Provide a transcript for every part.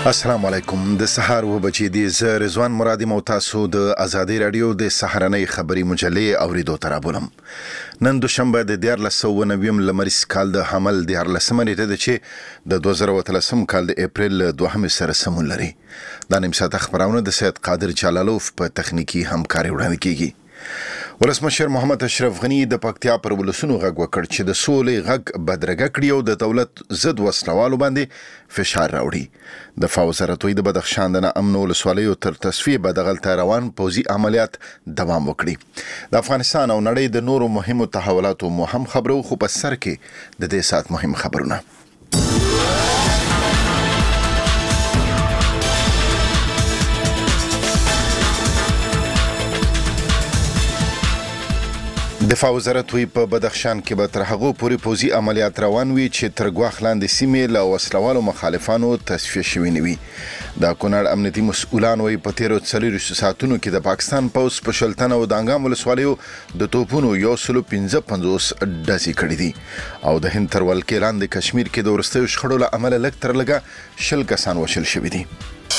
السلام علیکم د سحر و بچی دی ز رضوان مرادی مو تاسو د ازادي رادیو د سحرنۍ خبری مجلې اوریدو ترابولم نن دوشنبه د 1490 لمریز کال د حمل د 14 نیټه د چې د 2013 کال د اپریل 2 سره سمون لري د نیم ساعت خبرونه د سید قادر جلالوف په تخنیکی همکاري وړاندې کیږي ولسمشر محمد اشرف غنی د پکتیا پر ولسونو غږ وکړ چې د سولې غږ بدرګه کړی او د دولت ضد وسلوالو باندې فشار راوړي د وزارت د بدخشان د امن ولسوالیو تر تصفیه بدغل روان پوزي عملیات دوام وکړي د افغانستان او نړۍ د نورو مهمو تحولاتو مهم خبرو خو په سر کې د دې سات مهم خبرونه دفاع وزارت په بدخشان کې به تر هغه پورې پوزي عملیات روان وي چې تر ګواخ لاندې سیمې له وسلوالو مخالفانو تصفیه شوي نه وي د کونړ امنیتي مسؤلان وایي په تیرو 40 ساعتونو کې د پاکستان پوز په شلتن او دانګام ولسوالیو د توپونو 155 ډزې کړې دي او د هند تر ولکې لاندې کشمیر کې د ورستیو شخړو له امله لږ تر لږه 10 کسان وشل شوي دي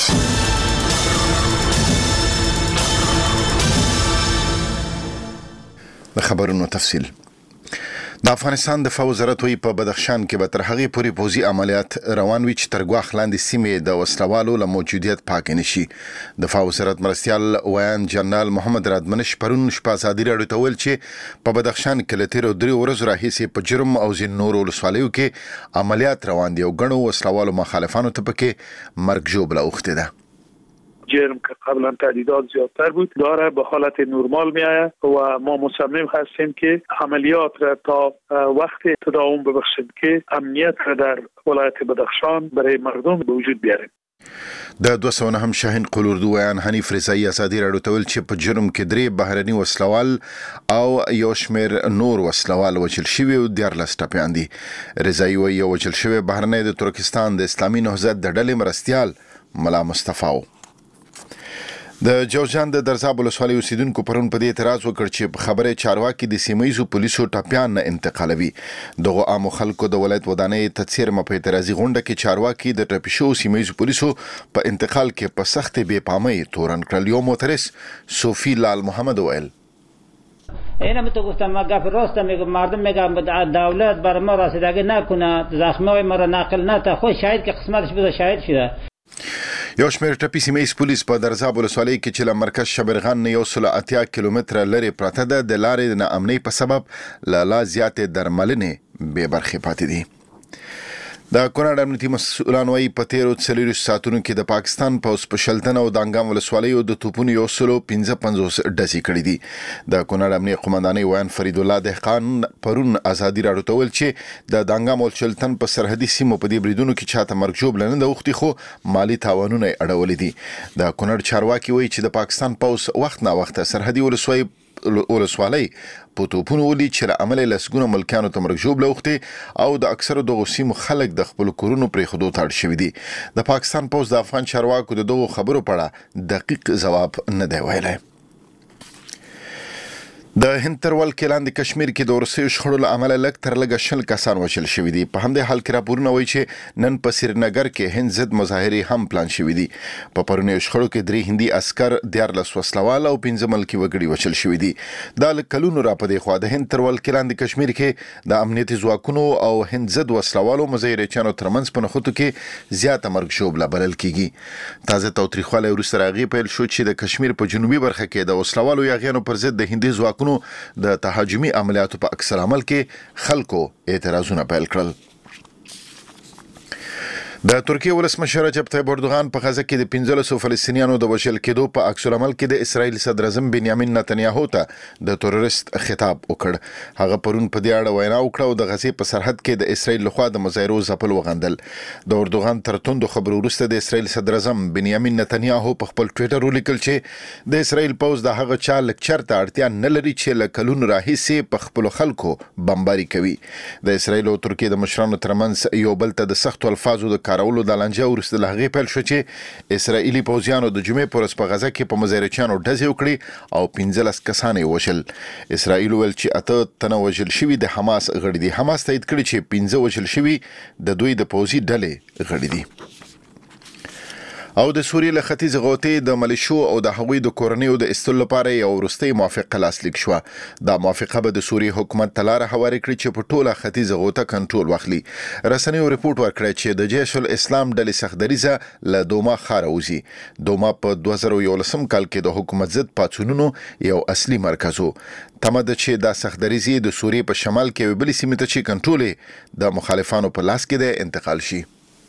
د خبرونو تفصیل د افغانستان د وزارت په بدخشان کې به تر هغه پورې پوزي عملیات روان وي چې تر ګواخ لاندې سیمې د وسلوالو له موجودیت پاک نشي د وزارت مرستيال ویان جنرال محمد رادمنش پرون شپه ازادي راډیو ته ویل چې په بدخشان کې لته درې ورځې راهیسې په جرم او زین نور ولسوالیو کې عملیات روان دي او غنو وسلوالو مخالفانو ته پکې مرګ جوړه اوخته ده جرم که قبلا تعدیدات زیادتر بود داره به حالت نرمال می آید و ما مصمم هستیم که عملیات را تا وقت تداوم ببخشیم که امنیت را در ولایت بدخشان برای مردم به وجود بیاریم د 209 شاهین قلوردو ویان حنیف رضایی ازادي راډیو ته ویل چې په جرم کې درې بهرني وسلوال او یو شمیر نور وسلوال وچل شوی او 14 ټپیان دي رضایی ویي وچل شوی بهرني د ترکستان د اسلامي نهضت د ډلې مرستيال ملا مصطفی د جوزجان د درزاب ولسوالۍ اوسیدونکو پرون په دې اعتراض وکړ چې خبره چارواکي د سیمایي پولیسو ټاپیان نه انتقالوي دغه عام خلکو د ولایت ودانې تڅیر په اعتراضي غونډه کې چارواکي د ټپیشو سیمایي پولیسو په انتقال کې په سخت بې پامۍ تورن کړل یو موترس صوفی لال محمد ویل اینم تو گفتم ما گپ راست میگم مردم میگم دولت بر ما رسیدگی نکنه زخمای ما را نقل نته خود شاهد که قسمتش بده شاهد شده یو شمیر ټپي سیمه پولیس په درزاب ولسوالۍ کې چې له مرکز شبرغان نه 180 کیلومتره لري پراته ده د لارې نه امني په سبب لا زیات درملنې به برخه پاتې دي د کونړ امنیتي مسؤلان وايي په تیرو 40 ساعتونو کې د پاکستان پوز په شلتن او دانګام ولسوالیو د توپونو 155 ډزې کړې دي د کونړ امنیتي قومندانۍ ویان فرید الله دهقان پرون ازادي راډیو ته ویل چې د دانګام او شلتن په سرحدي سیمو په دې بریدونو کې چاته مرګ جوړ لنه د وختي خو مالی تاوانونه اړولې دي د کونړ چارواکي وایي چې د پاکستان پوز وخت نه وخت سرحدي ولسوالۍ په توپونو ولي چې له عمل لسګونه ملکانو ته مرګ جوړ لوخته او د اکثره دغه سیمو خلک د خپل کورونو پرې خودو تاړ شوی دي د پاکستان پوز د افغان چارواکو د دغه خبرو په اړه دقیق ځواب نه دی ویلی د هند تر ولکې لاندې کشمیر کې د ورسیو شخړو له امله لږ تر لږه 10 کسان وشل شوي دي په همدې حال کې راپورونه وایي چې نن په سرینګر کې هند ضد مظاهرې هم پلان شوي دي په پرونیو شخړو کې درې هندي عسكر 14 وسلوال او 15 ملکي وګړي وشل شوي دي دا کلونو را پدې خو د هند تر ولکې لاندې کشمیر کې د امنیتي ځواکونو او هند ضد وسلوالو مظاهرېچانو ترمنځ په نخوتو کې زیاته مرګ شوبله بلل کیږي تازه توتریخواله وروسته راغی پیل شو چې د کشمیر په جنوبي برخه کې د وسلوالو یاغیانو پر ضد د هندي ځواکونو د تهاجمي عملیاتو په عکس العمل کې خلکو اعتراضونه پیل کړل د ترکیه ولسمشر رجب طیب اردوغان په غزه کې د 1500 فلسطینیانو د وژل کېدو په عکس العمل کې د اسرایل صدر اعظم بنیامین نتنیاهو ته د تروریست خطاب وکړ هغه پرون په دې اړه وینا وکړه او د غزې په سرحد کې د اسرایل لخوا د مظاهرو ځپل وغندل د اردوغان تر توندو خبرو وروسته د اسرایل صدر اعظم بنیامین نتنیاهو په خپل ټوئیټر ولیکل چې د اسرایل پوز د هغه چا لکچر ته اړتیا نه لري چې له کلونو راهیسې په خپل خلکو بمباري کوي د اسرایل او ترکیه د مشرانو ترمنځ یو بل ته د سخت الفاظو د کارولو د لانجه ورسته لغې پیل شو چې اسرائیلي پوځیانو د جمعې پر ورځ په غزه کې په مظاهرچیانو ډزې وکړې او 15 کسان یې وشل اسرائیل ویل چې اته تنه وژل شوي د حماس غړي دي حماس تایید کړی چې 15 وژل شوي د دوی د پوځي ډلې غړي دي او د سوریې له ختیځ غوټې د ملیشو او د هغوی د کورنیو د استلو لپاره یو وروستۍ موافقه لاسلیک شوه. دا موافقه به د سوریې حکومت ته لاره هوارې کړي چې په ټوله ختیځ غوټه کنټرول واخلي. رسنیو ریپورټ ورکړی چې د جیش الاسلام ډلې سختدریزه له دوما ښاره وځي. دوما په 2011 کال کې د حکومت ضد پاڅونونو یو اصلي مرکز و. تمه ده چې دا سختدریزي د سوریې په شمال کې بلې سیمې ته چې کنټرول د مخالفانو په لاس کې د انتقال شي.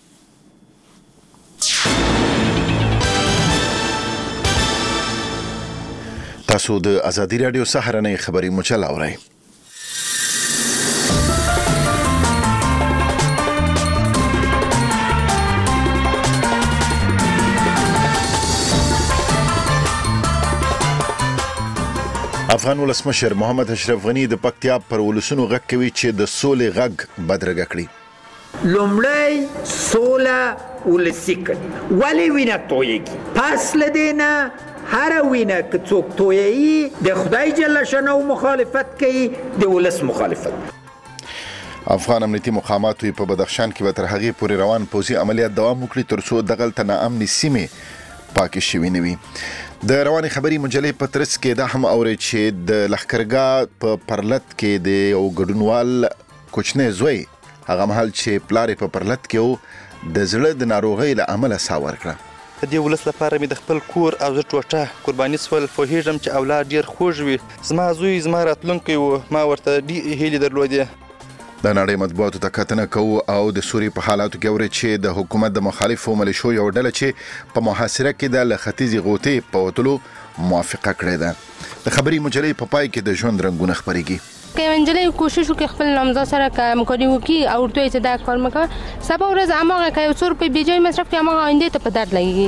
تاسو د ازادي رادیو سهارنۍ خبري مجله اورئ. افغان ولسمشر محمد اشرف غنی د پکتیا پر ولسونو غږ کوي چې د سولې غږ بدرګه کړي. لومړی سوله ولسی کړي ولی وینه تویږي پس لدینه هر وینه که څوک تویي د خدای جل شانه مخالفت کوي د ولس مخالفت. افغان امنیتي مقامات په بدخشان کې به تر هغې پورې روان پوځي عملیات دوام وکړي ترڅو دغلته ناامنې سیمې پاکې شوي نه وي. د رواني خبري مجلې په ترڅ کې دا هم اوري چې د لښکرګاه په پرلت کې د یو ګډونوال کوچنی زوی هغه مهال چې پلار په پرلت کې د زړه د ناروغۍ له امله ساه ورکړه. د دې ولس لپاره مې د خپل کور او زه ټوټه قرباني سول. پوهېږم چې اولاد ډېر خوږ وي. زما زوی زما راتلونکی و. ما ورته ډېرې هیلې درلودې. د نړۍ مطبوعاتو ته کتنه کوو او د سوریې په حالاتو کې اوري چې د حکومت د مخالفو ملیشو یو ډله چې په محاصره کې د ختیځې غوټې په وتلو موافقه کړې ده. د خبري مجلې په پای کې د ژوند رنګونه خپرېږي. که انجلۍ کوشش وکړي خپل نامزد سره همکاري وکړي او ورته وایي چې دا کار مه کوه، سبا ورځ هماغه که یو څو روپۍ بې ځایه مصرف کړي هماغه آیندې ته په درد لګېږي.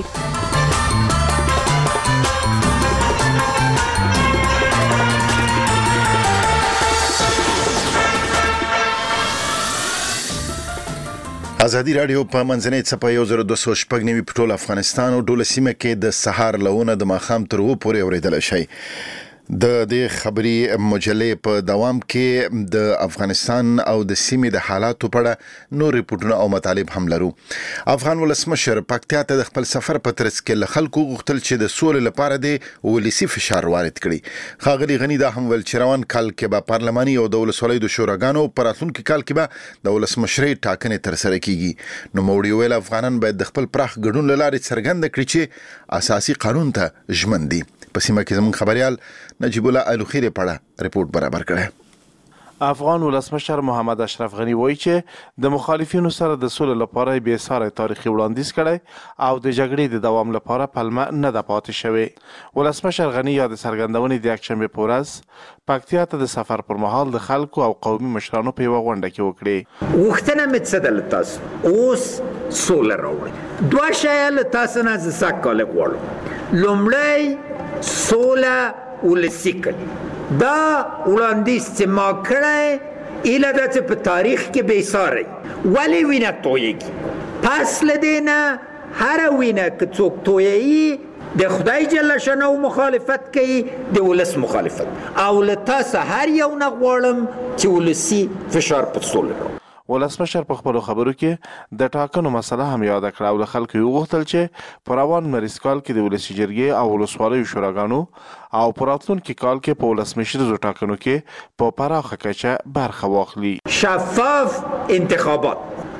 ازادي رادیو په منځنۍ څپه 1290 په ټول افغانستان او ټول سیمه کې د سهار لونه د ماښام تر 2 پورې اورېدل شي. د دې خبري مجلې په دوام کې د افغانستان او د سیمې د حالاتو په اړه نور ریپورتونه او مطالب هم لرو. افغان ولسمشر پکتیا ته د خپل سفر په ترڅ کې له خلکو غوښتل چې د سولې لپاره د ولسی فشار وارد کړي. ښاغلي غنی دا هم ویل چې روان کال کې به پارلماني او د ولسوالیو د شوراګانو په راتلونکي کال کې به د ولسمشرۍ ټاکنې ترسره کیږي. نو نوموړي ویل افغانان باید د خپل پراخ ګډون له لارې څرګنده کړي چې اساسي قانون ته ژمن دي. په سیمه کې زموږ خبريال نجیب الله الوخیری پړه ریپورت برابر کړی. افغان ولسمشر محمد اشرف غنی وایي چې د مخالفینو سره د سولې لپاره بې ساري تاریخي وړاندیز کړی او د جګړې د دوام لپاره پلمه نه ده پاتې شوې. ولسمشر غنی یا د څرګندونې د یکشنبې په ورځ پکتیا ته د سفر پر مهال د خلکو او قومي مشرانو په یوه غونډه کې وکړې. غوښتنه مې څه ده له تاسو اوس سوله راوړئ. دوه شیان له تاسو نه زه سږ کال غواړم. لومړی سوله ولسی کړي. دا وړاندیز چې ما کړی ایله ده چې په تاریخ کې بې ساری ولې وینه تویږي پس لدینه هر وینه که څوک تویي د خدای جل شانه مخالفت کوي د ولس مخالفت او له تاسو هر یو نه غواړم چې ولسی فشار په سوله راوړي. ولسمشر په خپلو خبرو کې د ټاکنو مسله هم یاده کړه او له خلکو یې وغوښتل چې په روان مریض کال کې د ولسي جرګې او ولسوالیو شوراګانو او په راتلونکي کال کې په ولسمشریزو ټاکنو کې په پراخه کچه برخه واخلي. شفاف انتخابات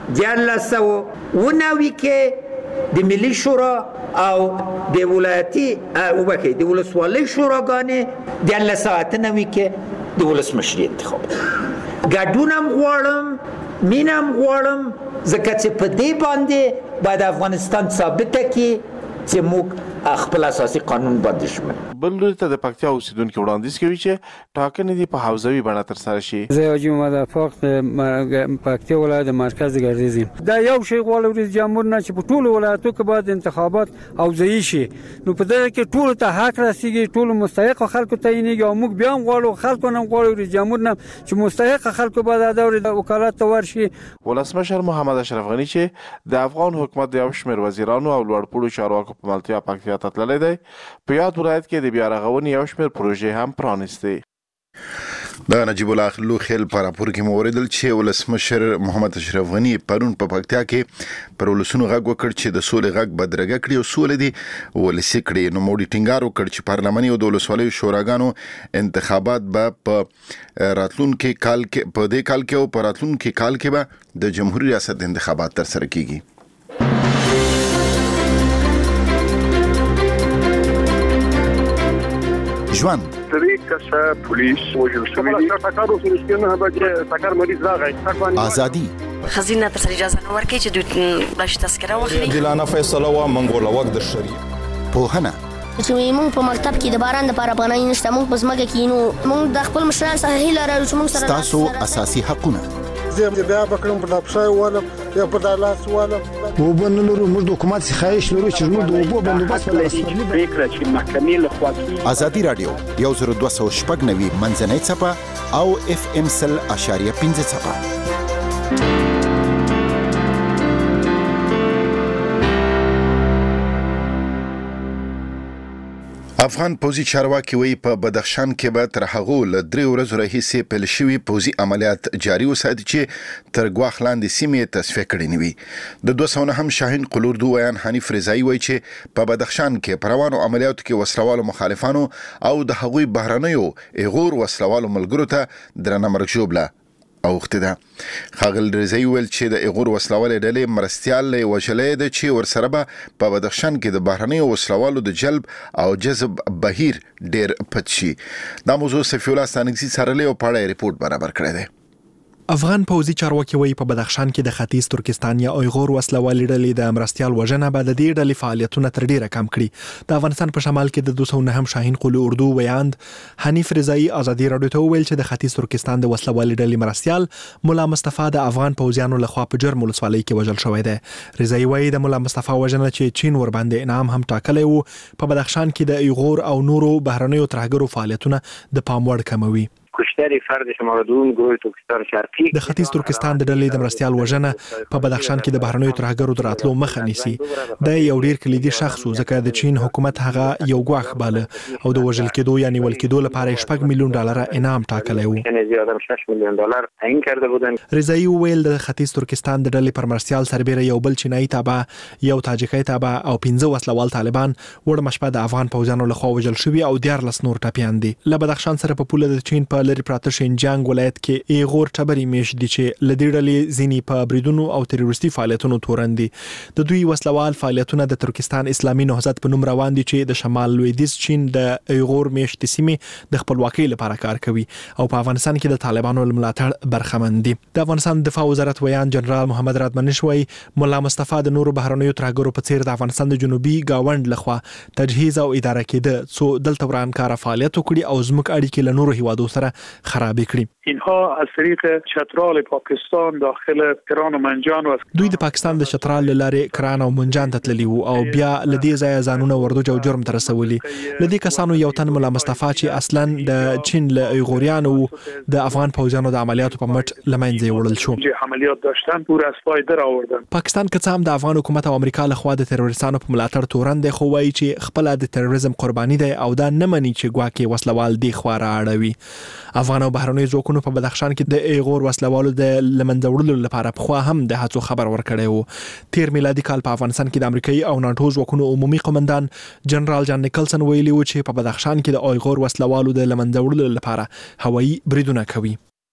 1990 کې د ملي شورا او د ولایتي د ولسوالۍ شوراګانې 1990 کې د ولسمشري انتخابات ګډون هم غواړم مینم غواړم ځکه چې په دې باندې باید افغانستان ثابته کړي چې موږ خپل اساسي قانون باندې شمن. بل لوري ته د پکتیا اوسیدونکو وړاندیز کوي چې ټاکنې دې په حوزوي بڼه ترسره شي. زه حاجي محمد افاق پکتیا ولایت مرکز ګردیز یم. دا یو شی غواړو رئیس جمهور نه چې په ټولو ولایتو کې باید انتخابات حوزوي شي. نو په دغه کې ټولو ته حق رسیږي، ټولو مستحق خلکو تعینېږي او موږ بیا هم غواړو خلکو نه غواړو رئیس جمهور نه چې مستحق خلکو باید د دورې وکالت ته ورشي. ولسمشر محمد اشرف غنی چې د افغان حکومت د یو شمېر وزیرانو او لوړپوړو چارواکو په ملتیا پکتیا ته تللی دی، په یاد ولایت کې د بیا رغونې یو شمېر پروژې هم پرانیستې. د نجیب الله لوخیل پر راپور کې موریدل چې ولسمشر محمد اشرف غنی پرون په پکتیا کې پر ولسونو غږ وکړ چې د سولې غږ بدرګه کړي او سولې دي ولسی کړي. نو موډي ټینګار وکړ چې پارلماني او د ولسوالۍ شوراګانو انتخابات به په راتلونکي کال کې په دې کال کې او په راتلونکي کال کې به د جمهوریت ریاست انتخابات تر سره کیږي. ژوند پولیس وجل شوی ازادي خزینه تر اجازه نه ورکړي چې دوی باش تذکره واخلي. دلانه فیصله وا منګول وخت در شری پوهنه چې موږ په مکتب کې د باران لپاره پناه نشته، موږ په ځمکه کې نو موږ د خپل مشران سره هیله لرو چې موږ سره تاسو اساسي حقونه زه بیا بکرم په دپښای ولم یا په دالاس ولم وبنلرو موږ د حکومت خواهش لرو چې موږ د وبو بندوبست ولرو فکر چې محکمې له خوا کې ازادي رادیو 1290 منځنۍ صفه او FM 100.5 صفه. افغان پوځي چارواکي وایي په بدخشان کې به تر هغه ل 3 ورځې راهیسې پیل شوي پوځي عملیات جاري وساتي چې تر ګواښ لاندې سیمې تصفیه کړي نوي. د 209 شاهین قلوردو ویان حنیف رضایی وایي چې په بدخشان کې پروانو عملیاتو کې وسلوالو مخالفانو او د هغوی بهرنیو ایغور وسلوالو ملګرو ته درنه مرګ ژوبله اوخته ده. خاغل رضایی ویل چې د ایغور وسلوالې ډلې مرستيال وجلې د چې ورسره به په بدخشان کې د بهرنیو وسلوالو د جلب او جذب بهیر ډیر پټشي. دا موضوع سفی الله ستانګزي سره له پاړې ریپورت برابر کړی دی. افغان پوځي چارواکي وایي په بدخشان کې د ختیځ ترکستان یا ایغور وسلوالې ډلې د مرستيال وژنه بعد د دې ډلې فعالیتونه تر ډیره کم کړي. د افغانستان په شمال کې د 209 شاهین قلو اردو ویاند حنیف رضایی ازادي رادیو ته ویل چې د ختیځ ترکستان د وسلوالې ډلې مرستيال مولا مصطفی د افغان پوځیانو لخوا په جرم ولسوالۍ کې وژل شوی دی. رضایی وایي د مولا مصطفی وژنه چې چین ور باندې انعام هم ټاکلی وو په بدخشان کې د ایغور او نورو بهرنیو ترهګرو فعالیتونه د پام وړ کموي. کشتری فرد شماردون گروه ترکستان شرقی د ختیځ ترکستان د ډلې د مرستيال وژنه په بدخشان کې د بهرنیو ترهګرو دراتلو مخه نیسي. د یو ډیر کلیدي شخص ځکه د چین حکومت هغه یو غواخ باله او د وژل کېدو یعنی ول کېدو لپاره $6 میلیون انعام ټاکلی وو. زیاده $6 میلیون تعیین کرده بودن. رضایی ویل د ختیځ ترکستان د ډلې پر مرستيال سربېره یو بل چینایي تابع یو تاجیکي تابع او 15 وسلوال طالبان وړ مشپه د افغان پوځانو لخوا وژل شوي او 14 نور ټپيان دي. له بدخشان سره په پوله د چین په لری پراته شینجانګ ولایت کې ایغور ټبري میش دي چې لدې ډلې ځینی په بریدونو او تروریستي فعالیتونو تورن دي. د دوی وسلوال فعالیتونه د ترکستان اسلامي نهضت په نوم روان دي چې د شمال لویدیځ چین د ایغور میش د سیمې د خپلواکۍ لپاره کار کوي او په افغانستان کې د طالبانو ملاتړ برخمن دي. د افغانستان دفاع وزارت ویان جنرال محمد رادمنش وایي مولا مصطفی د نورو بهرنیو ترهګرو په څیر د افغانستان د جنوبي گاوند لخوا تجهیز او اداره کېده څو دلته ورانکار فعالیت وکړي او زموږ اړیکې له نورو هیوادو سره خراب کړي. اینها از طریق چترال پاکستان داخل کران و منجان و دوی د پاکستان د چترال لارې کران او منجان ته تللی وو او بیا لدی ځای ځانونه وردوج او جرم تر رسولي. لدی کسانو یو تن مولا مصطفی چې اصلا د چین له ایغوریانو د افغان پوځانو د عملیاتو په مټ لمنځه وړل شو. عملیات داشتن پور از پای در آوردن. پاکستان که څه هم د افغان حکومت او امریکا له خوا د تروریستانو په ملاتړ تورن دی خو وایي چې خپل د تروریزم قرباني دی او دا نه مني چې ګواکې وسلوال دی خو راړوي. افغان او بهرنیو ځواکونو په بدخشان کې د ایغور وسلوالو د لمنځه وړلو لپاره په هم د هڅو خبر ورکړی وو. تیر میلادي کال په افغانستان کې د امریکایي او ناتو ځواکونو عمومي قومندان جنرال جان نیکلسن ویلي و چې په بدخشان کې د ایغور وسلوالو د لمنځه وړلو لپاره هوایي بریدونه کوي.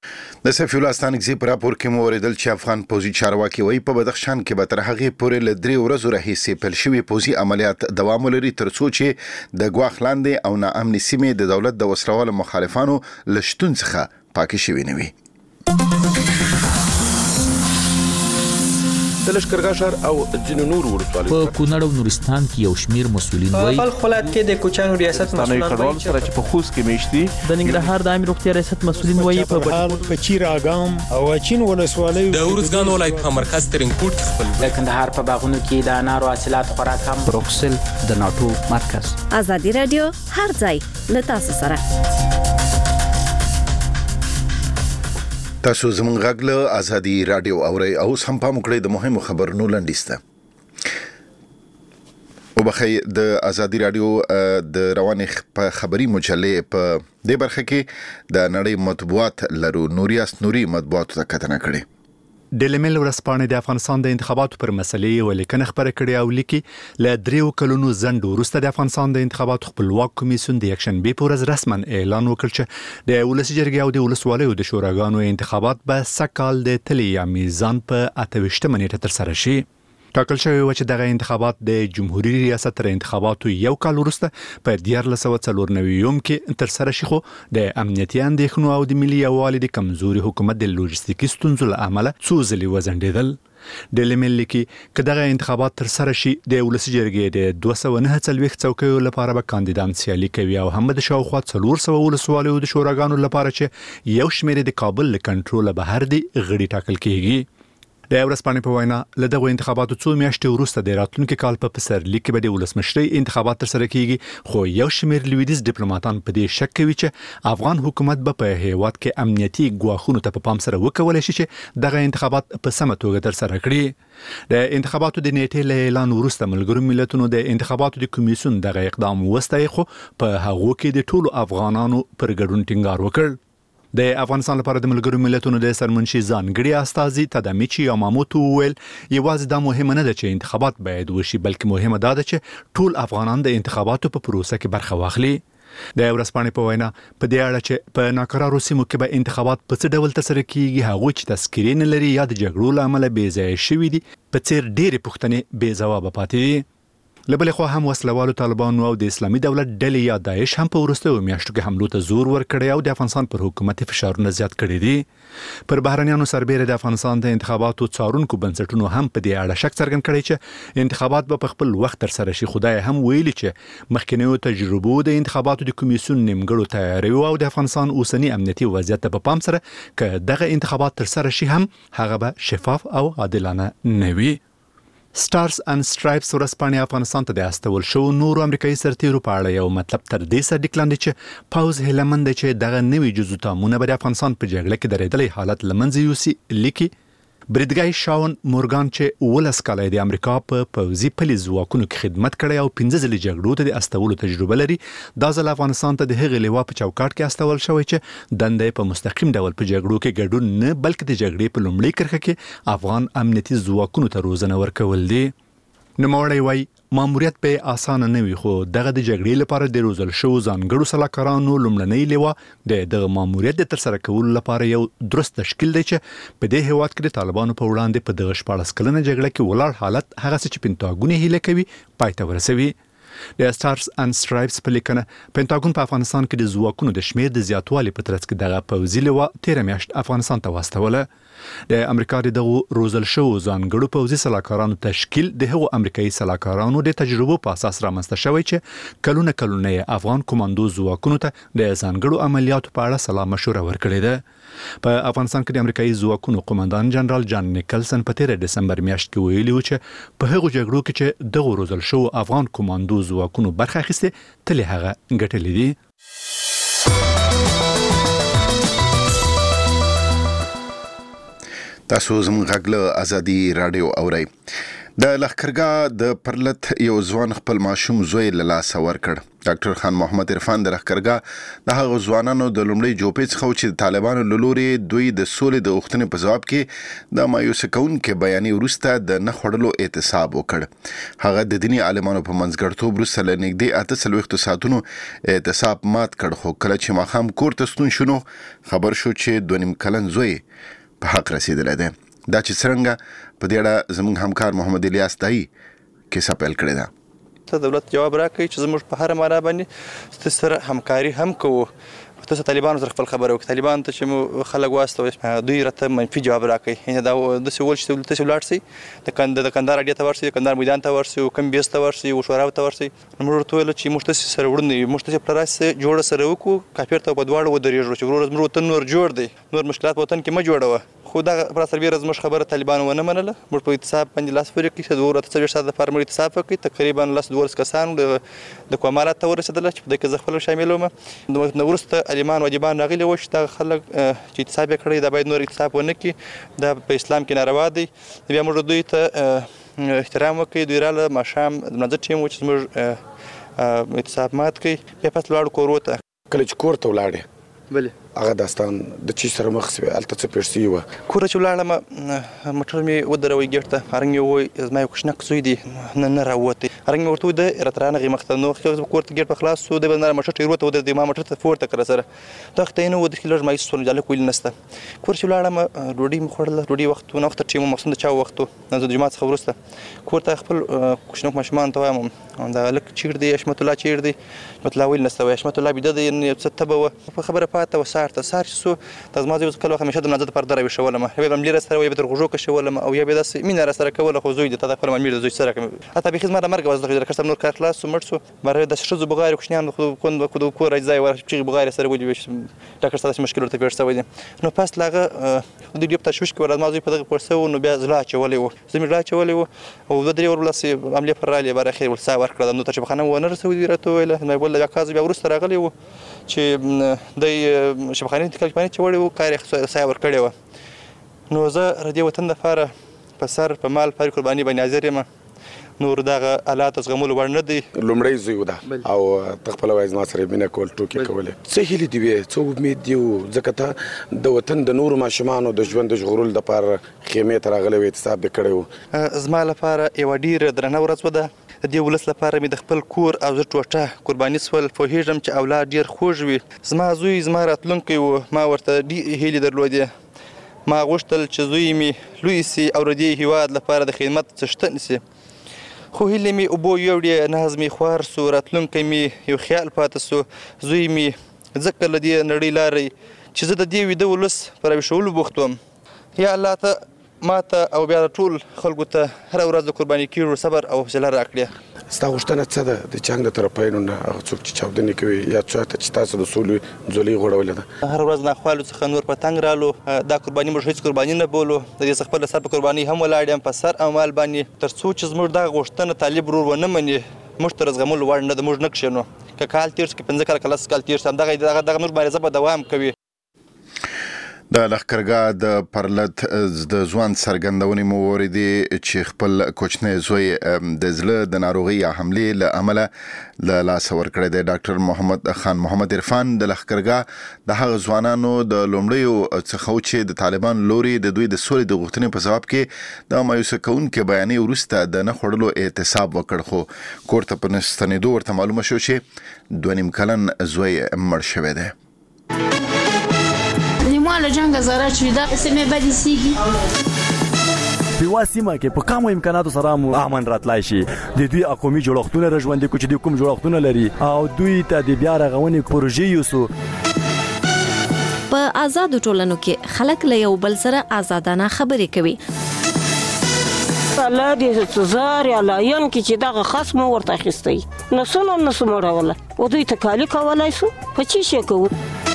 د سفی الله ستانګزي پر راپور کې موریدل چې افغان پوځي چارواکي وایي په بدخشان کې به تر هغه پورې ل 3 ورځې راهیسې پیل شوي پوځي عملیات دوام لري ترڅو چې د ګواښ لاندې او ناامنې سیمې د دولت د وسلوالو مخالفانو له شتون څخه پاکې شوي نه وي. د لشکرګاه ښار او ځینو نورو ولسوالیو په کونړ او نورستان کې یو شمیر مسولین وایي په خپل کې د کوچانو ریاست مسولان وایي چې په خوست کې میشتي د ننګرهار د امیر روغتیا ریاست مسولین وایي په چیر اګام او چین ولسوالیو د ورزګان ولایت په مرکز ترینکوټ کې خپل د کندهار په باغونو کې د انارو حاصلات خوراک هم بروکسل د ناتو مرکز. ازادي رادیو هر ځای له تاسو سره. تاسو زموږ غږ له ازادي رادیو اورئ او هم پام وکړئ د مهمو خبرونو لنډیسته. وبخی د ازادي رادیو د روانې خبري مجلې په دې برخه کې د نړۍ مطبوعات لرو نوریاس نوري مطبوعات ته کتنه کړې. ډیلی میل ورځپاڼه د افغانستان د انتخاباتو پر مسلې ولیکنه خبره کړې او لیکي ل 3 کلونو ځنډ وروسته د افغانستان د انتخاباتو خپلواک کمیسیون د یکشنبه په ورځ رسما اعلان وکړ چې د ولسی جرګې او د ولسوالیو د شوراګانو انتخابات به سکهال د تلی یا میزان په 28 نیټه تر سره شي. ټاکل شوی و چې دغه انتخابات د جمهوریت ریاست تر انتخاباتو یو کال وروسته په 1494 کې تر سره شي، خو د امنیتي اندېښنو او د ملي یووالي د کمزوري حکومت د لوجستیکي ستونزو له امله څو ځلې وځنډېدل. ډیلی میل لیکي که دغه انتخابات تر سره شي د ولسی جرګې د 249 څوکیو لپاره به کاندیدان سیالي کوي او هم د شاوخوا 400 ولسوالیو د شوراګانو لپاره چې یو شمېر د کابل له کنټرول بهر دي غړي ټاکل کیږي. د ورځپاڼې په وینا له دغه انتخاباتو څو میاشتې وروسته د راتلونکي کال په پسرلي کې به د ولسمشرۍ انتخابات تر سره کیږي، خو یو شمېر لویدیځ ډیپلوماټان په دې شک کوي چې افغان حکومت به په هیواد کې امنیتي ګواښونو ته په پام سره وکولای شي چې دغه انتخابات په سمه توګه تر سره کړي. د انتخاباتو د نیټې له اعلان وروسته ملګرو ملتونو د انتخاباتو د کمیسیون دغه اقدام وستایي، خو په هغه کې د ټولو افغانانو پر ګډون ټینګار وکړ. د افغانستان لپاره د ملګرو ملتونو د سرمنشي ځانګړي استازي تدامیچی یاماموتو وویل یوازې دا مهمه نه ده چې انتخابات باید وشي، بلکې مهمه دا ده چې ټول افغانان د انتخاباتو په پروسه کې برخه واخلي. د ورځپاڼې په وینا په دې اړه چې په ناکرارو سیمو کې به انتخابات په څه ډول ترسره کیږي، هغوی چې تذکرې نه لري یا د جګړو له امله بې ځایه شوي دي په څیر ډېرې پوښتنې بې ځوابه پاتې دي. له بلې خوا هم وسلوالو طالبانو او د اسلامي دولت ډلې یا داعش هم په وروستیو میاشتو کې حملو ته زور ورکړی او د افغانستان پر حکومت فشارونه زیات کړي دي. پر بهرنیانو سربېره د افغانستان د انتخاباتو څارونکو بنسټونو هم په دې اړه شک څرګند کړی چې انتخابات به په خپل وخت تر سره شي. خدای هم ویلي چې مخکینیو تجربو د انتخاباتو د کمیسیون نیمګړو تیاریو او د افغانستان اوسنی امنیتي وضعیت په پام سره که دغه انتخابات تر سره شي هم هغه به شفاف او عادلانه نه وي. سټارز اند سټرایپس ورځپاڼې افغانستان ته د استول شو نورو امریکایي سرتیرو په اړه یو مطلب تر دې سره ډیکلاند چې پاوز هیلمند چې دغه نوي جزوتامونه به د افغانستان په جګړه کې درېدلې حالت لمنځه یوسي. لیکي بریدګای شاون مورګان چې ولس کالای د امریکا په پوځي پلي ځواکونو کې خدمت کړی او 15 ځلې جګړو ته د استولو تجربه لري، دا ځل افغانستان ته د هغې لیوا په چوکاټ کې استول شوی چې دنده په مستقیم ډول په جګړو کې ګډون نه بلکې د جګړې په لومړۍ کرښه کې افغان امنیتي ځواکونو ته روزنه ورکول دي. نوموړی وایي ماموریت به اسانه نه وي، خو دغه د جګړې لپاره د روزل شو ځانګړو سلاکارانو لومړنۍ لیوا د ماموریت د ترسره کولو لپاره یو درست تشکیل دی چې په دې هیواد کې د طالبانو په وړاندې په دغه 14 کلنه جګړه کې ولاړ حالت هغه څه چې پینټاګون هیله کوي پای ته ورسوي. د سټارز اند سټرایپس په لیکنه پینټاګون په افغانستان کې د ځواکونو د شمېر د زیاتوالي په ترڅ کې دغه پوځي لیوا 13 میاشت افغانستان ته واستوله. د امریکا د دغه روزل شو ځانګړو پوځي سلاکارانو تشکیل د هغو امریکایي سلاکارانو د تجربو په اساس رامنځته شوی چې کلونه افغان کمانډو ځواکونو ته د ځانګړو عملیاتو په اړه سلا مشوره ورکړې ده. په افغانستان کې د امریکایي ځواکونو قومندان جنرال جان نیکلسن په 13 دسمبر میاشت کې ویلي و چې په هغو جګړو کې چې دغه روزل شو افغان کمانډو ځواکونو برخه اخیسته تل هغه ګټلې دي. تاسو زموږ غږ له ازادي رادیو اورئ. د لښکرګاه د پرلت یو ځوان خپل ماشوم زوی له لاسه ورکړ. ډاکټر خان محمد عرفان د لښکرګاه د هغو ځوانانو د لومړي جوپې څخه چې د طالبانو له لورې دوی د سولې د غوښتنې په ځواب کې د مایوسه کوونکې بیانې وروسته د نه خوړلو اعتصاب وکړ. هغه د دیني عالمانو په منځګړیتوب وروسته له نږدې 48 ساعتونو اعتصاب مات کړ، خو کله چې ماښام کور ته ستون شو خبر شو چې 2.5 کلن زوی په حق رسیدلی دی. دا چې څرنګه په دې اړه زموږ همکار محمد الیاس دای کیسه پیل کړې ده. دولت جواب راکړي چې زموږ په هر معنا باندې سره همکاري هم کوو. تاسو طالبانو سره خپل خبره وکړه، طالبان ته چې خلک واستوي دوی راته منفي جواب راکړي. یعنې دا د سوال چې تاسو ولاړ سئ د کندهار اډې ته ورسئ، د کندهار میدان ته ورسئ، کم بیس ته ورسئ، وشوراو ته ورسئ. موږ ورته ویل چې موږ تاسو سره وړاندې یو، موږ تاسو پر راس جوړ سره وکړو، کافر ته په دواړو ودرېږو چې ورور زموږ وطن نور جوړ دی، نور مشکلات په وطن کې مه جوړوه. خو دا پر سربېره زموږ خبره طالبانو ونه منله. موږ په اعتصاب باندې لاس پورې کړي چې د 48 ساعت لپاره موږ اعتصاب وکړي. تقریبا 12 کسان د کومالات ته ورسېدل چې په دې کې زه خپل شامل وم. نو وروسته عالمان واجبان راغلي و چې دا خلک چې اعتصاب یې کړی دا باید نور اعتصاب ونه کړي، دا په اسلام کې ناروا دی. بیا موږ دوی ته احترام وکړي. دوی راله ماښام د منځه ټیم و چې زموږ اعتصاب مات کړي، بیا پس لاړو کورو ته. کله چې کور ته ولاړې بلې هغه داستان د چی سره مخ شوې هلته څه پېښ شوي وه؟ کور چې ولاړم موټر مې ودروي ګېټ ته. هرنګ مې ووایي زما یو کوچنک زوی دی نه راووتی. هرنګ مې ورته ووایي د راته رانغې مخ ته. نو کور ته ګېټ په خلاص شو، دی به موټر ټیرو ته ودرېدی، ما موټر ته پورته کړه سره. دغه ته یې نه ودرېدل، لږ مایوس شولم چې هلک ولې نشته. کور چې ولاړم ډوډۍ مې خوړله، ډوډۍ وخت ناوخته ټیم و، مخصوصا د چا وخت و د جومات څخه وروسته. کور ته خپل کوچنیو ماشومانو ته وایم دا هلک چېرې دی، حشمت الله چېرې دی؟ حشمت الله ولې نشته؟ وایي حشمت الله بیده دی، یو څه تبه وه. په خبره پاته وه سهار ته. سهار چې سو دا زما زوی کله وخت همیشه د منځه د پرده راویښولم، یا به یې ملي راسره وه، یا به تر غوږو کشولم، او یا به یې داسې مینه راسره کوله. خو زوی دی، تا د خپل ملمیر د زوی څه راکوي. حتی بیخي زما د مرګه وزله خېږي، کښ نور کار خلاص شو مړ شو. باره داسې ښځو بغارې کوچنیان د کور اجزا یې چغې بغارې سره ولي ډاکټر صاحب داسې مشکل ورته پېښ شوی دی. نو پس له هغه دوی ډېر په تشویش کې وه. زما زوی په دغه پوه شوی و، نو بیا زړه اچولی و، زه مې زړه اچولی و، او 2-3 ورځې حملې پر رالې باره خیر ول ساه ورکړه. نو ته شفاخانه ونه رسولي دي راته وویله. نو بل بیا کاز بیا وروسته راغلی و چې دی شفاخانې انتقال چې وړی و، کار یې ساه ورکړې وه. نو زه د دې وطن دپاره په سر په مال پارې قرباني باندې حاضر یم. نور دغه حالات زغملو وړ نه دی. لومړی زوی و ده او ته خپله وایي زما سره مینه کول، ټوکې کولې. څه هیلې دې وې، څه امید دې و؟ ځکه ته د وطن د نورو ماشومانو د ژوند د ژغورلو دپاره خیمې ته راغلی وې، اعتصاب دې کړی و. زما لپاره یوه ډېره درنه ورځ وه. د دې ولس لپاره مې د خپل کور او زه ټوټه قرباني سول. پوهېږم چې اولاد ډېر خوږ وي. زما زوی زما راتلونکی و. ما ورته ډېرې هیلې درلودې. ما غوښتل چې زوی مې لوی سي او د دې هېواد لپاره د خدمت څښتن سي. خو هیلې مې اوبو یوړې، ناز مې خوار سو، راتلونکی مې یو خیال پاته سو. زوی مې ځکه له دې نړۍ لارې چې زه د دې ویده ولس په راویښولو بوخت وم. یا الله ته ماته او بیا د ټول خلکو ته هره ورځ د قرباني کېږو صبر او حوصله راکړې. ستا غوښتنه څه ده د جنګ د طرفینو نه؟ هغه څوک چې چاودنې کوي یا څه چې تاسو د سولې ځولۍ غوړولې ده؟ هره ورځ ناخوالو څخه نور په تنګ رالو. دا قرباني موږ هېڅ قرباني نه بولو. د دې څخه خپل سر په قرباني هم ولاړ یم، په سر او مال باندې، تر څو چې زموږ دغه غوښتنه طالب ورور ونه مني. موږ تر زغملو وړ نه ده، موږ نه کښېنو. که کال تېر شي، که 15 کاله، که 10 کال تېر شي، همدغه موږ مبارزه به دوام کوي. د لښکرګاه د پرلت د ځوان څرګندونې مو واورېدې چې خپل کوچنی زوی د زړه د ناروغۍ یا حملې له امله له لاسه ورکړی دی. ډاکټر محمد خان محمد عرفان د لښکرګاه د هغه ځوانانو د لومړیو څخه چې د طالبان لوري د دوی د سولې د غوښتنې په ځواب کې د مایوسه کوونکې بیانیې وروسته د نه خوړلو اعتصاب وکړ. خو کور ته په ستنېدو ورته معلومه شو چې 2.5 کلن زوی مړ شوی دی. له جنګ زره چې دا سیمه بدی سیږي په واسمه کې په کومو امکاناتو سره مو امن راتلای شي. د دوی قومي جوړښتونه رژوندې کو چې د کوم جوړښتونه لري او دوی ته د بیا رغونې پروژې یوسو. په آزاد ټولنو کې خلک له یو بل سره آزادانه خبرې کوي. الله دې زار یا لاین کې چې دغه خصم ورته اخیستی نسونه مړوله او دوی ته کالی کولای سو په چی شي کوو.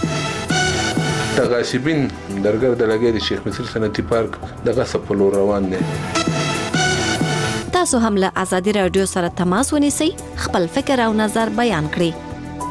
غاصبین درګر د لګي د شیخ مصر صنعتي پارک دغه سپلو روان دي. تاسو هم له آزادي رادیو سره تماس ونیسئ، خپل فکر او نظر بیان کړئ.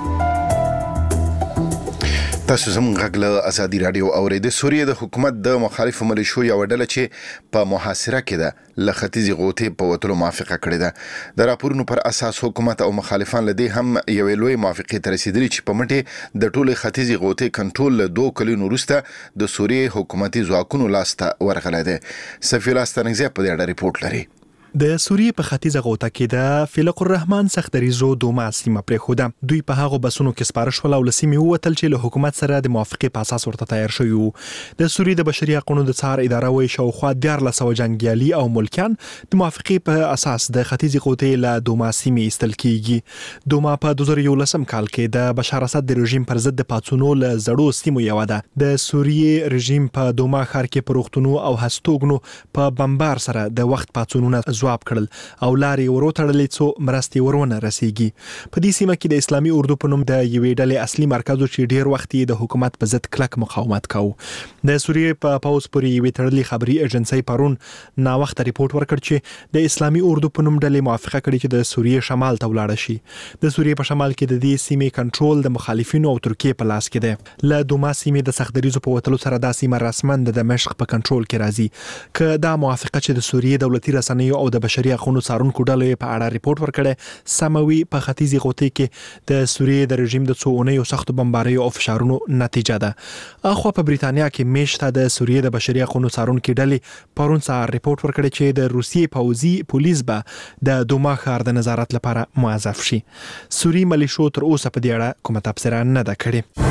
تاسو زموږ غږ له آزادي رادیو اورئ. د سوریې د حکومت د مخالفو ملیشو یو ډله چې په محاصره کې ده له ختیځې غوټې په وتلو موافقه کړې ده. د راپورونو پر اساس حکومت او مخالفان له دې هم یوې لویې موافقې ته رسېدلي چې په مټې د ټولې ختیځې غوټې کنټرول له 2 کلونو وروسته د سوریې حکومتي ځواکونو لاسته ورغلی دی. صفي الله ستانکزی په دې اړه ریپورټ لري. د سوریې په ختیځه غوټه کې د فلق الرحمن سختریزو دوما سیمه پرېښوده. دوی په هغو بسونو کې سپاره شول او له سیمې ووتل چې له حکومت سره د موافقې په اساس ورته تیار شوي وو. د سوریې د بشري حقوقو د څار اداره وایي شاوخوا 1400 جنګیالي او ملکیان د موافقې په اساس د ختیځې غوټې له دوما سیمې ایستل کیږي. دوما په 2011 کال کې د بشار اسد د رژیم پر ضد د پاڅونو له زړو سیمو یو ده. د سوریې رژیم په دوما ښار کې په روغتونونو او هستوګنو په بمبار سره د وخت پاڅونونه ځواب کړل او لارې ورو-تړلې څو مرستې ورونه رسیږي. په دې سیمه کې د اسلامي اردو په نوم د یوې ډلې اصلي مرکز چې ډیر وخت یې د حکومت په ضد کلک مقاومت کاوه. د سوریې په پاوز پورې یوې تړلې خبري ایجنسی پرون نا وخت ریپورت ورکړ چې د اسلامي اردو په نوم ډلې موافقه کړې چې د سوریې شمال ته ولاړ شي. د سوریې په شمال کې د دې سیمې کنټرول د مخالفینو او ترکیې په لاس کې دی. له دوما سیمې د سختدریزو په وتلو سره د سیمه رسمن د دمشق په کنټرول کې راځي. که دا موافقه چې د سوریې دولتي رسنیو او او د بشري حقوقو څارونکو ډلې په اړه ریپورت ورکړی. سموي په ختیځي غوطې کې د سوریې د رژیم د څو اونیو سختو بمباریو او فشارونو نتیجه ده. اخو په بریتانیا کې میشته د سوریې د بشري حقوقو څارونکو ډلې پرون سهار ریپورت ورکړی چې د روسیې پوځي پولیس به د دوما ښار د نظارت لپاره موظف شي. سوری ملیشو تر اوسه په دې اړه کومه تبصره نه ده کړې.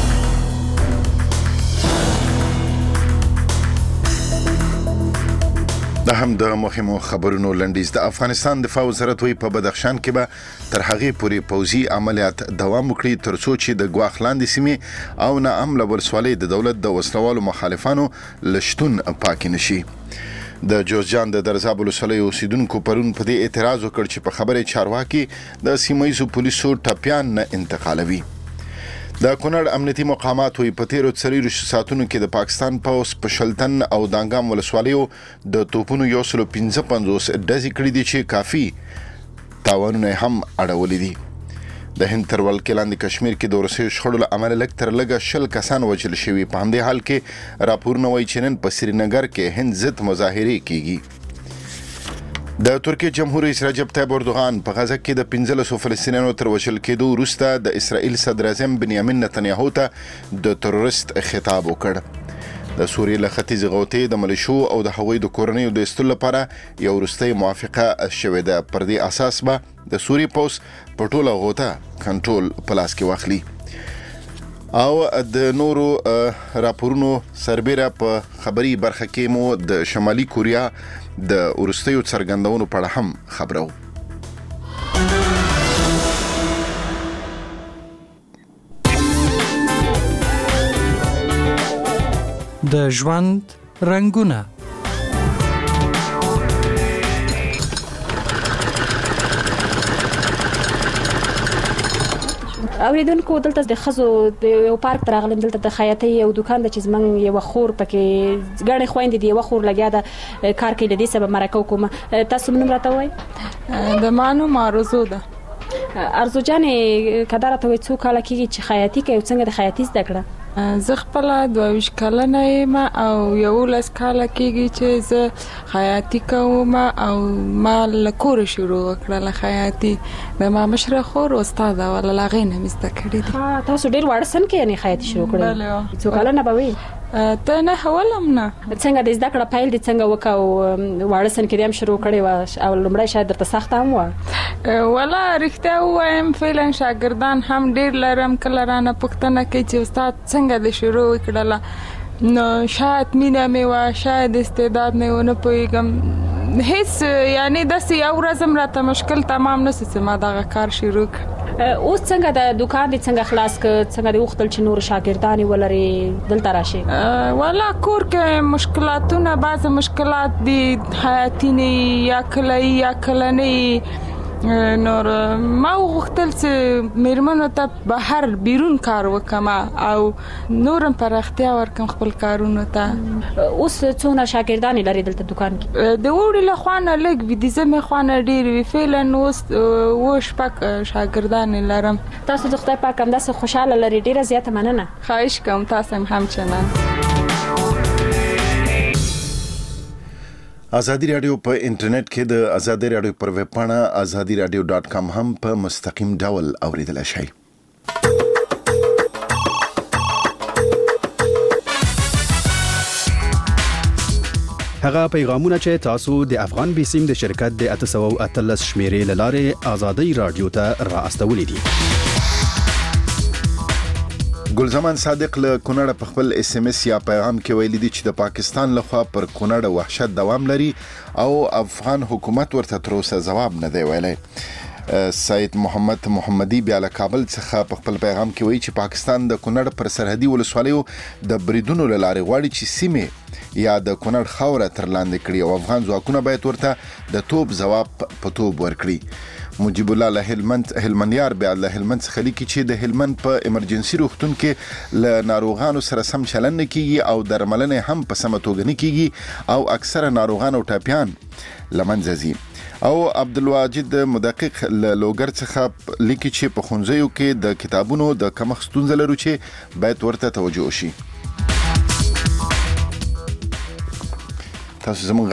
د هم د مهمو خبرونو لنډیز. د افغانستان دفاع وزارت وی په بدخشان کې به تر هغې پورې پوځي عملیات دوام وکړي تر څو چې د ګواښ لاندې سیمې او ناامنه ولسوالۍ د دولت د وسلوالو مخالفانو لشتون پاک نشي. د جوزجان د درزاب ولسوالۍ اوسیدونکو پرون په دې اعتراض وکړ چې په خبره چارواکي د سیمایي پولیسو ټپیان نه انتقالوي. د کونړ امنیتي مقامات وی په تیرو 24 ساعتونو کې د پاکستان پوځ په شلتن او دانګام ولسوالیو د توپونو 155 ډزې کړې دي چې کافي تاوانونه هم اړولې دي. د هند تر ولکې لاندې کشمیر کې د روسي شخړو له امله لږ تر لږه 20 کسان وژل شوي. په همدې حال کې راپورونه وایي چې نن په سرینګر کې هند ضد مظاهرې کیږي. د ترکیه جمهور رئیس رجب طیب اردوغان په غزه کې د 15 فلسطینیانو تر وژل کېدو وروسته د اسرائیل صدر اعظم بنیامین نتنیاهو ته د تروریست خطاب وکړ. د سوریې له ختیځ غوطې د ملیشو او د هغوی د کورنیو د ایستلو لپاره یو وروستۍ موافقه شوې ده. پر دې اساس به د سوریې پوځ په ټوله غوطه کنټرول په لاس کې واخلي. او د نورو راپورونو سربېره په خبري برخه کې مو د شمالي کوریا د وروستیو څرګندونو په اړه هم خبرو. د ژوند رنگونه. اوریدونکو دلته د خزو د یو پارک ترغلم دلته د خیاطۍ یو دکان د چې زمنګ یو خور پکې غړې خويندې دی یو خور لګیا د کار کې لدی سبب مرکو کوم. تاسو موږ راته وای د مانو مارزو ده. ارزو جانې کدار ته وای څو کال کېږي چې خیاطۍ کوي څنګه د خیاطۍ زده کړه؟ زه خپل 22 کلنه یم او 11 کال کېږي چې زه خیاطۍ کوم او ما له کور شروع وکړه خیاطۍ. د ما مشره خور استاد ولا لاغې نه مست کړې دي. تاسو ډیر وړ سن کې نه خیاطۍ شروع کړې؟ بله. څو کلنه به وي؟ ته نه حوالم نه. څنګه د زده کړه پیل دي څنګه وکاو وړ سن کې هم شروع کړې و او لمړی شاید درته سخت هم و؟ ولا رښتیا وایم فعلا شاګردان هم ډیر لرم. کله رانه پوښتنه کوي چې استاد څنګه د شروع وکړله نو شاید مینه مې و شاید استعداد مې ونه پوهیږم هیڅ یعنی داسې یو ورځ راته مشکل تمام نشي چې ما دغه کار شروع کړ. اوس څنګه د دکان دې څنګه خلاص ک څنګه د وختل چې نور شاګردان ولري دلته راشي؟ ولا کور کې مشکلاتونه بعض مشکلات دي حیاتي یا کلنی نور ما وختل چې میرمنو ته بهر بیرون کار وکم او نورم پر اختیا ورکم خپل کارونو ته. اوس څونه شاګردان لري دلته دکان کې؟ د وړي له خوانه لګ وی د زمه خوانه ډیر وی فعلا اوس وش پک شاګردان لرم. تاسو د خدای پاک هم داسې خوشاله لري ډیره زیاته مننه. خواهش کوم تاسو هم چنان. ازادي رادیو په انټرنیټ کې د ازادي رادیو پر ویب پاڼه azadiradio.com هم په مستقیم ډول اوریدل شي. هغه پیغامونه چې تاسو د افغان بیسیم د شرکت د 813 شمیرې لاره ازادي رادیو ته را استولې دي. ګلزمان صادق له کونړ په خپل اس ام اس یا پیغام کې ویلي دي چې د پاکستان لخوا پر کونړ وحشت دوام لري او افغان حکومت ورته تر اوسه جواب نه دی ویلی. سید محمد محمدي بیا له کابل څخه په خپل پیغام کې وایي چې پاکستان د کونړ پر سرحدي ولسوالیو د بریدونو له لارې غواړي چې سیمې یا د کونړ خاوره تر لاندې کړي او افغان ځواکونه باید ورته د توپ ځواب په توپ ورکړي. مجيب الله له هلمنديار بیا له هلمند څخه لیکي چې د هلمند په ایمرجنسي روغتون کې له ناروغانو سره سم چلند نه کیږي او درملنه هم په سمه توګه نه کیږي او اکثره ناروغان او ټاپیان لمنځه ځي. او عبدالواجد مدقق له لوګر څخه لیکي چې په ښوونځیو کې د کتابونو د کمښت ستونزه لري چې باید ورته توجه وشي. تاسو زموږ